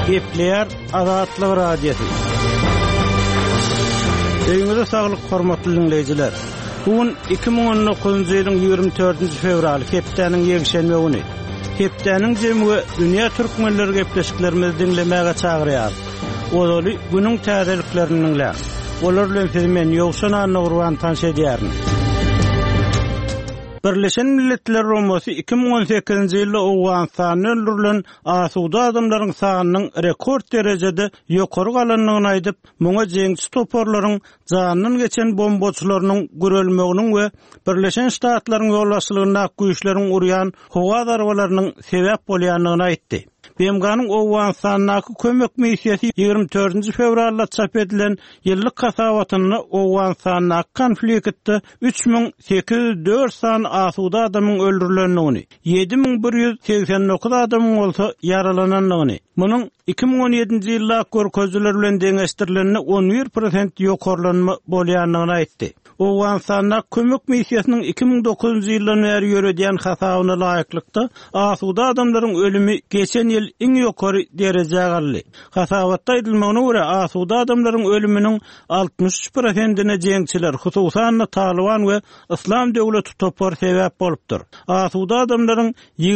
Gepleyer Azatlyk radiosu. Öňüňizde saglyk hormatly dinleyijiler. Bugün 2019-njy ýylyň 24-nji fevraly hepdeniň ýekşenme güni. Hepdeniň jemgy dünýä türkmenleri gepleşiklerimizi dinlemäge çagyrýar. Olary günüň täzeliklerini dinlär. Olar bilen men ýokşana nurwan tanş edýärin. Birleşen Milletler Romasy 2018-nji ýylda Awganystanda öldürilen asuda adamlaryň sanynyň rekord derejede ýokary galanlygyny aýdyp, muňa jeňçi toporlaryň janyny geçen bombaçylarynyň görelmeginiň we Birleşen Ştatlaryň ýolbaşçylygyna güýçleriň urýan howa darwalarynyň sebäp bolýanlygyny aýtdy. BMG'nın Awganystanyň kömek missiýasy 24 fevralda çap edilen ýyllyk kasawatyny Awganystanyň konfliktde 3804 san asuda adamyň öldürilendigini, 7189 adamyň bolsa yaralananlygyny, munyň 2017-nji ýylda görkezler bilen deňeşdirilenini 11% ýokarlanma bolýanlygyny aýtdy. Awganystanyň kömek missiýasynyň 2009-njy ýyldan beri ýöredýän hasabyna laýyklykda asuda adamlaryň ölümi geçen ýyl iň ýokary derejäge aldy. Hasabatda aýdylmagyna görä asuda adamlaryň ölüminiň 63%-ine jeňçiler, hususan Taliban we Islam döwleti topar sebäp bolupdyr. Asuda adamlaryň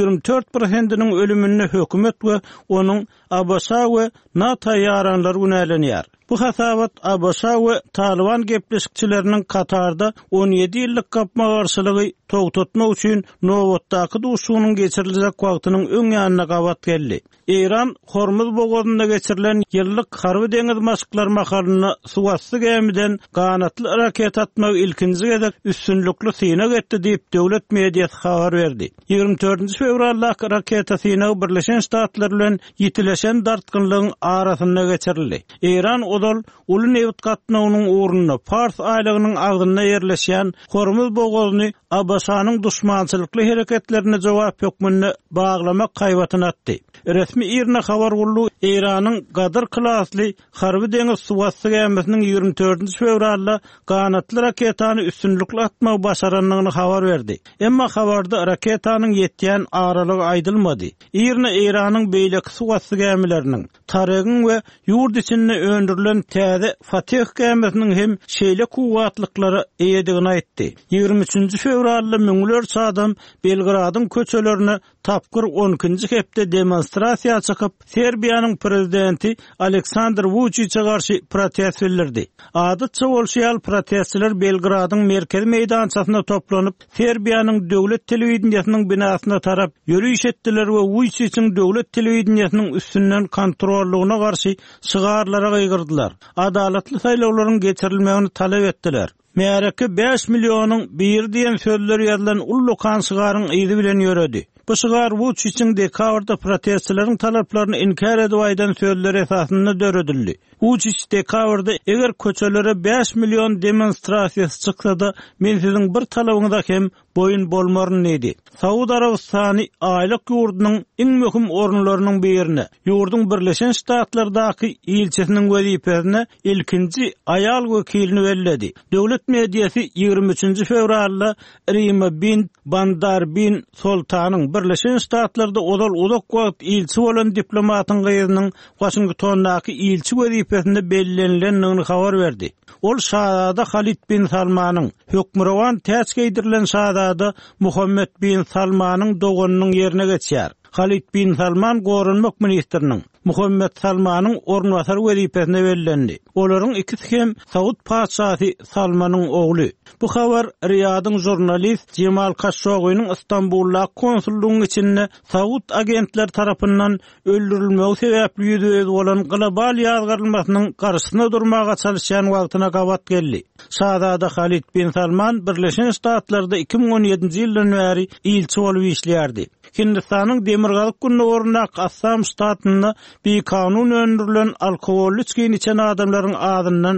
24%-iniň ölümine hökümet we onuň Abasa we NATO ýaranlary günälenýär. Bu hasabat Abasa we Taliban gepleşikçileriniň Katarda 17 ýyllyk gapma garşylygy togtatmak üçin nowatdaky duşunyň geçiriljek wagtynyň öň ýanyna gabat geldi. İran Hormuz boğazynda geçirilen ýyllyk harby deňiz maşyklary makalyny suwasty gemiden ganatly raket atmak ilkinji gezek üstünlükli syna getdi diýip döwlet mediýasy habar berdi. 24 fevralda raketa syna Birleşen Ştatlar bilen ýitileşen dartgynlygyň arasynda geçirildi. İran odal uly newt gatnawynyň ornuny Fars aýlygynyň agdyna ýerleşýän Hormuz boğazyny Abasanyň duşmançylykly hereketlerine jogap ýokmyny baglamak gaýbatyny atdy. Resmi İran habar boldy, İranyň Gadar klasly harby deňiz suwasty gemisiniň 24 fevralda ganatly raketany üstünlükli atmak başaranlygyny habar berdi. Emma habarda raketanyň ýetýän aralygy aýdylmady. İranyň beýleki suwasty gemileriniň Taragyn we ýurt içinde öndürilen täze Fatih gemisiniň hem şeýle kuwatlyklary eýedigini aýtdy. 23 fevralda müňlerçe adam Belgradyň köçelerini tapkyr 12-nji hepde demonstrasiýa çykyp Serbiýanyň prezidenti Aleksandr Vučić'a garşy protest bildirdi. Adatça bolşýal protestçiler Belgradyň merkez meýdançasyna toplanyp Serbiýanyň döwlet telewizionynyň binasyna tarap ýürüýüş etdiler we Vučićiň döwlet telewizionynyň üstünden kontrollugyna garşy şygarlara gaýgyrdylar. Adalatly saýlawlaryň geçirilmegini talap etdiler. Meýereki 5 milyonyň bir diýen sözler ýazylan ullukan şygaryň ýyzy bilen ýöredi. Bu şygar Vučićiň dekabrda protestçilerin talaplaryny inkar edip aýdan sözleri esasynda döredildi. Vučić dekabrda eger köçelere 5 milyon demonstrasiýasy çyksa-da men siziň bir talabyňyza hem boyun bolmaryn dedi. Saud Arabistany aýlyk ýurdunyň iň möhüm orunlarynyň birine, ýurdun Birleşen Ştatlardaky ilçesiniň wezipesine ilkinji aýal wekilini bellädi. Döwlet mediýasy 23 fevralda Rima bin Bandar bin Sultanyň Birleşen Ştatlarda uzak wagt ilçi bolan diplomatyň gyzynyň Washingtondaky ilçi wezipesinde bellenlendigini habar berdi. Ol Şahzada Halid bin Salmanyň hökmürawan täç geýdirilen Şahzada Muhammed bin Salmanyň doganynyň ýerine geçýär. Halid bin Salman gorunmak ministriniň Muhammed Salmanyň ornwasary wezipesine bellendi. Olaryň ikisi hem Saud paçasy Salmanyň ogly. Bu habar Riyadyň jurnalist Cemal Khashoggi'niň İstanbulda konsullugynyň içinde Saud agentler tarapyndan öldürilmegi sebäpli ýüzüge bolan global ýazgyrylmasynyň garşysyna durmaga çalışýan wagtyna gabat geldi. Şahzada Halid bin Salman Birleşen Ştatlarda 2017-nji ýyldan beri ilçi bolup işleýärdi. Hindistanyň demirgalyk gününe Assam ştatynda bir kanun öndürilen alkoholly içki içen adamlaryň adyndan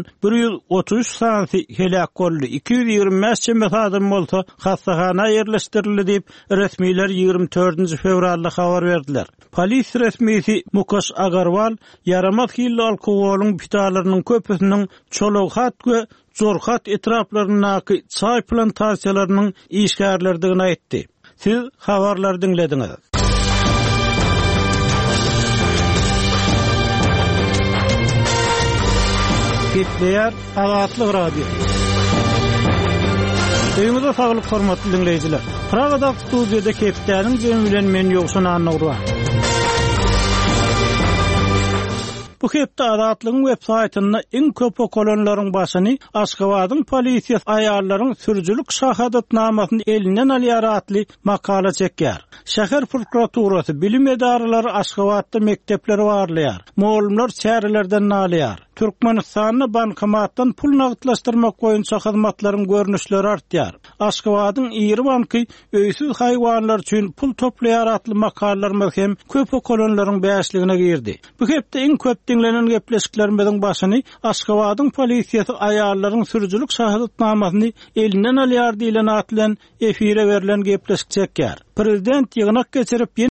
133 sansy helak boldy. 225 çember adam bolsa hastahana ýerleşdirildi diýip resmiler 24 fevralda habar berdiler. Polis resmisi Mukesh Agarwal yaramak hilli alkoholuň pitalarynyň köpüsiniň Çologhat we Jorhat etraflarynyň çay plantasiýalarynyň işgärlerdigini aýtdy. Siz habarlar dinlediňiz. Ketleyer Azatlyk Radio. Öňüňizde saglyk hormatly dinleýijiler. Pragada studiýada Kepdäniň jemi bilen men ýokşan anlagyr. Bu hepde Azatlygyň web-saýtyna iň köp okolonlaryň başyny Aşgabatyň polisiýa aýarlaryň sürjülük şahadatnamasyny elinden alýar atly makala çekýär. Şäher prokuraturasy bilim edaralary Aşgabatda mektepleri barlaýar. Muallimler çärelerden alýar. Türkmenistanyň bankomatdan pul nagdlaşdyrmak boýunça hyzmatlaryň görnüşleri artýar. Aşgabatyň iri banky öýsüz haýwanlar üçin pul toplaýar atly makalalar hem köp okolonlaryň bäşligine girdi. Bu hepde iň köp dinlenen gepleşiklerimizin başyny Aşgabatyň polisiýasy aýarlaryň sürjülük şahadatnamasyny elinden alýar diýilen atlan efire berilen gepleşik çekýär. Prezident ýygynak geçirip